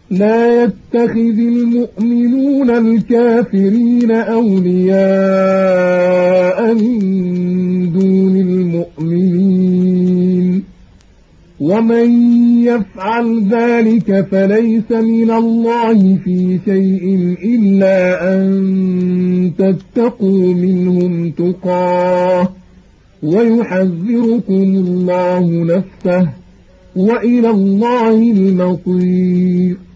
لا يتخذ المؤمنون الكافرين أولياء من دون المؤمنين ومن يفعل ذلك فليس من الله في شيء إلا أن تتقوا منهم تقاه ويحذركم الله نفسه وإلى الله المصير.